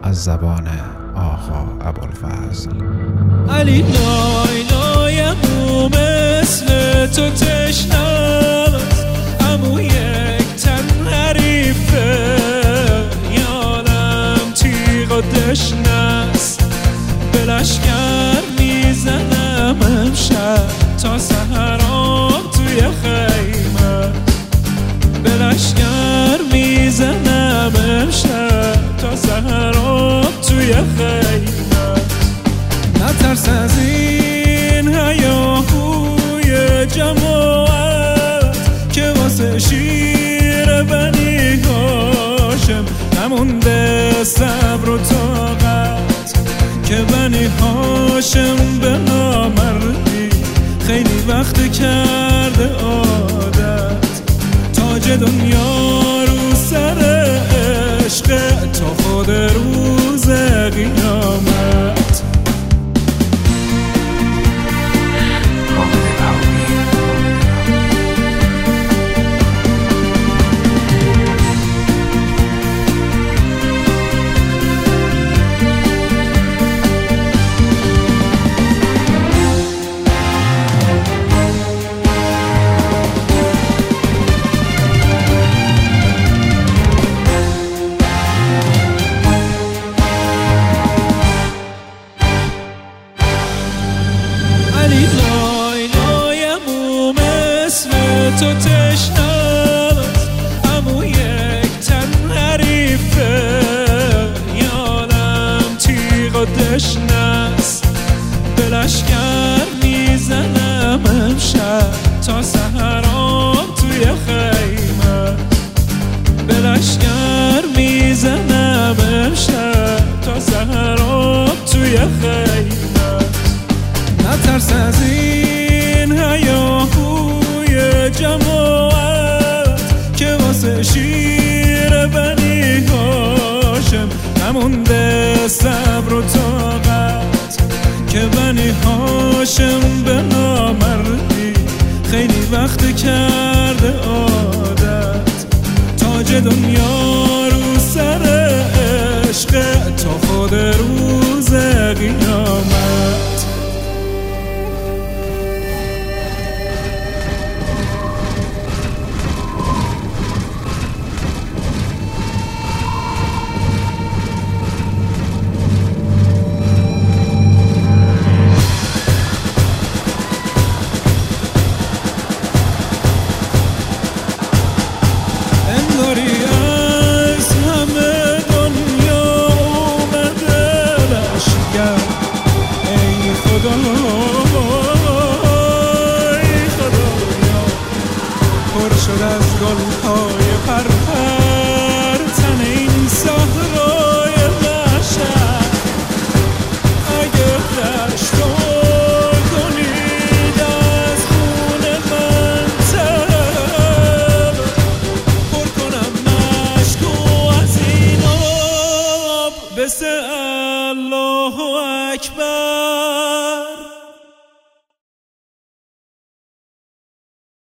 از زبان آقا ابوالفضل. علی لای لایمو مثل تو تشناست، امو یک تن حریفه، یادم تیغ و دشنست، به لشکر میزنم امشب تا سهرام توی خیمه، به لشکر میزنم امشب تا سهرام توی خیمه. نترس از این هیاهوی جماعت که واسه شیر بنی هاشم نمونده صبر و طاقت، که بنی هاشم به نامردی خیلی وقت کرده عادت، تاج دنیا رو سر عشق تا خود روز قیامت. علی لای لایمو مثل تو تشناست، امو یک تن حریفه، یادم تیغ و دشنست، به لشکر میزنم امشب تا سهرام توی خیمه، به لشکر میزنم امشب تا سهرام توی خیمه. نترس از این هیاهوی جماعت که واسه شیر بنی هاشم نمونده صبر و طاقت، که بنی هاشم به نامردی خیلی وقت کرده عادت، تاج دنیا رو سر عشق تا خود روز قیامت. از همه دنیا اومده لشکر، ای خدا ای خدایا، پر شد از گلهای پرپر تن این صحرای محشر، اگه دشتو کنید از خون من تر، پر کنم مشکو از این آب بسه الله اکبر.